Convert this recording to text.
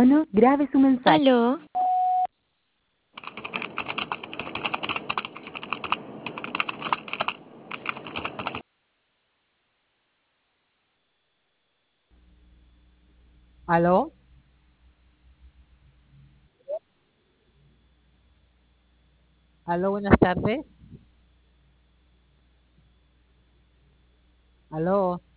tono, grabe su mensaje. Aló, ¿Aló? ¿Aló? Buenas tardes. ¿Aló?